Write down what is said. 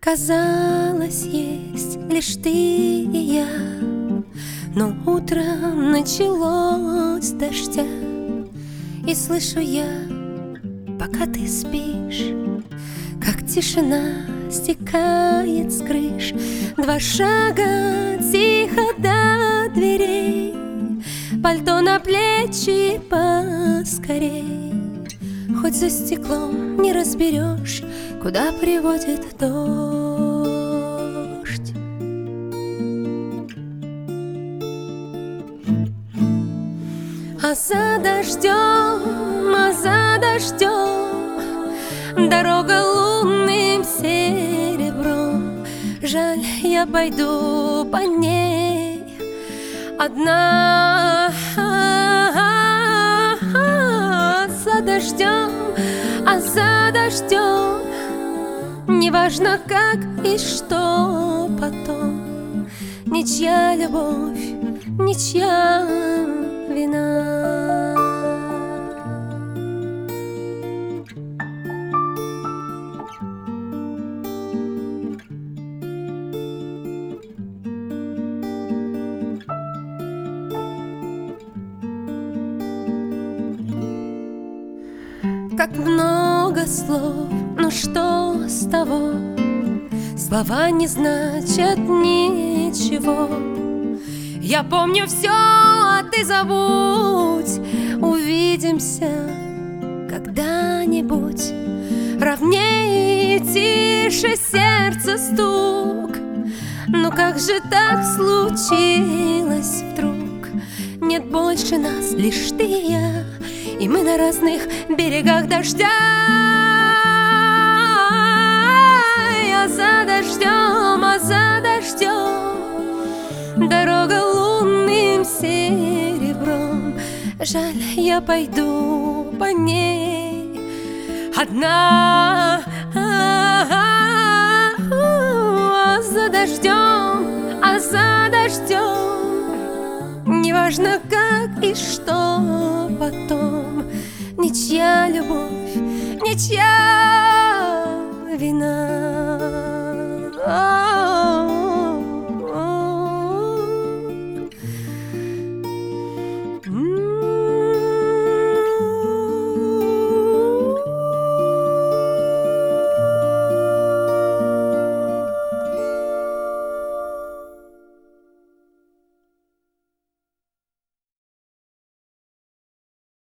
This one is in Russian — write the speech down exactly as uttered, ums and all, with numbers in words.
Казалось, есть лишь ты и я, но утром началось дождя, и слышу я, пока ты спишь, как тишина стекает с крыш. Два шага тихо до дверей, пальто на плечи поскорей. Хоть за стеклом не разберешь, куда приводит дождь. А за дождем, а за дождем дорога лунным серебром. Жаль, я пойду по ней одна. За дождем, а за дождем, неважно как и что потом, ничья любовь, ничья вина. Как много слов, ну что с того? Слова не значат ничего. Я помню все, а ты забудь. Увидимся когда-нибудь. Ровнее и тише сердце стук. Ну как же так случилось вдруг? Нет больше нас, лишь ты и я, и мы на разных берегах дождя. А за дождем, а за дождем дорога лунным серебром. Жаль, я пойду по ней одна. А за дождем, а за дождем, неважно как и что потом, ничья любовь, ничья вина.